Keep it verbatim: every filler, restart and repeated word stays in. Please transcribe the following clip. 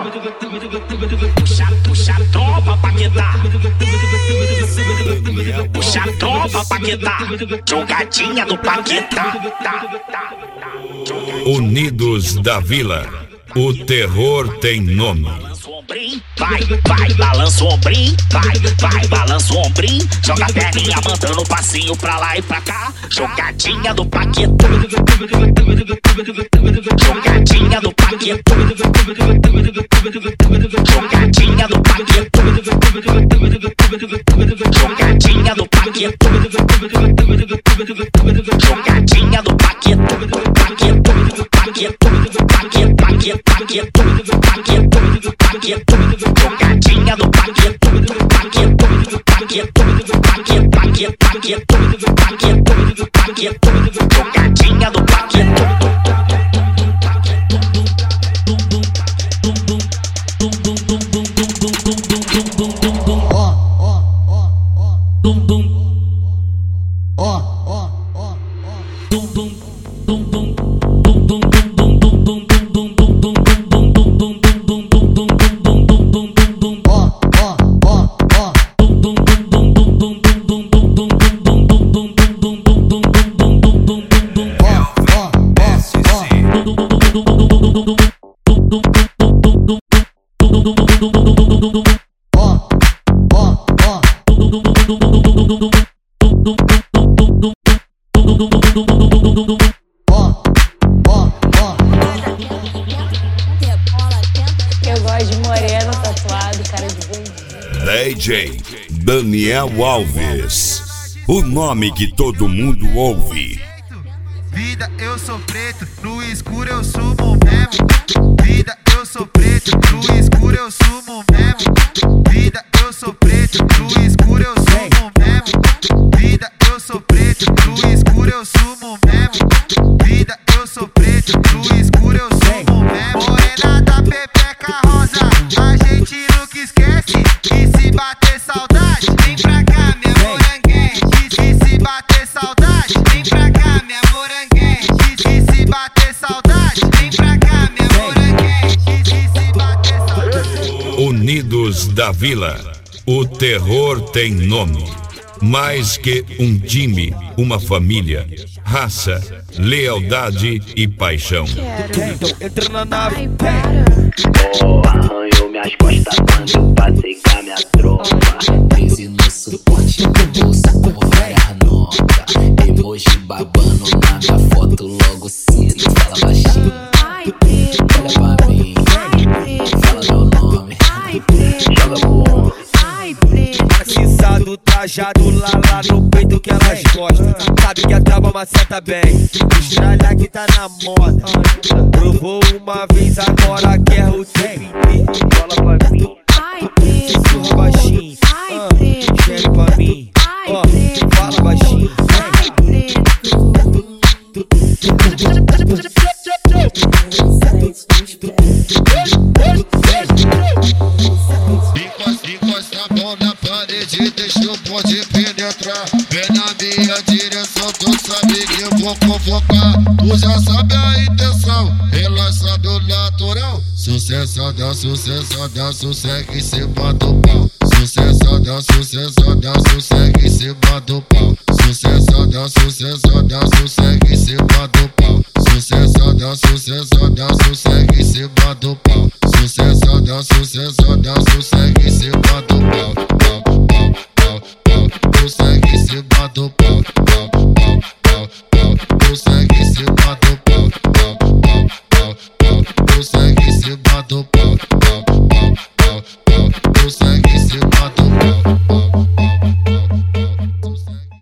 Puxa, puxa a tropa pra quedar. Puxa a tropa pra quedar. Jogadinha do Paquetá. Unidos da Vila, o terror tem nome. Vai, vai, balança o ombrinho, vai, vai, balança o ombrinho. Joga a perninha mandando passinho pra lá e pra cá. Jogadinha do Paquetá. Jogadinha do Paquetá. Jogadinha do Paquetá. Jogadinha do Paquetá. Jogadinha do Paquetá. Paquetá, Paquetá, Paquetá, Paquetá, Paquetá, Paquetá. Jogadinha do Paquetá. Paquetá, Paquetá, Paquetá, Paquetá, Paquetá, Paquetá. Jogadinha do Paquetá. Eu gosto de moreno, tatuado, cara de bandido. D J Daniel Alves, o nome que todo mundo ouve. Vida, eu sou preto, no escuro eu sumo mesmo. Vida, eu sou preto, no escuro eu sumo mesmo. Vida, eu sou preto, no escuro eu sumo mesmo. Vida, eu sou preto, no escuro eu sumo mesmo. Vida, eu sou preto, no escuro eu sumo mesmo. Morena da pepeca rosa, a gente nunca esquece. E se bater saudade, vem pra cá, minha moranguete. E se bater saudade, vem pra cá, minha moranguete. E se bater saudade, vem pra cá, minha moranguete. E se bater saudade. Unidos da Vila, o terror tem nome. Mais que um time, uma família, raça, lealdade e paixão. Entra na nave. Oh, arranhou minhas costas quando passei com a minha tropa. Crise no suporte do bolsa como várias notas. Emoji babando na minha foto, logo cedo. Fala baixinho, olha pra mim, fala meu nome, joga pro ombro. Maciçado, trajado lá lá no peito que elas gostam. Sabe que a trava maceta bem. Estralha que tá na moda. Provou uma vez, agora quer o tempo inteiro. Bola pra mim, sussurra baixinho, ah, geme pra mim, ó, oh, fala baixinho. Encosta a mão na parede, deixa o bonde penetrar. Vem na minha direção, tu sabe que eu vou convocar. Tu já sabe a intenção, relaxado natural. Sucessada, sucessada, sossega em cima do pau. Sucessada, sucessada, sossega em cima do pau. Sucessada, sucessada, sossega em cima do pau. Sucessada, sucessada, sossega em cima do pau. Sucessada, sucessada, sossega em cima do pau. Pau, pau, pau, pau, sossega em cima do pau. Pau, pau, pau, pau, sossega em cima do pau. Pau, pau, pau, pau, sossega em cima do pau. Pau, pau, pau, pau, sossega em cima do pau.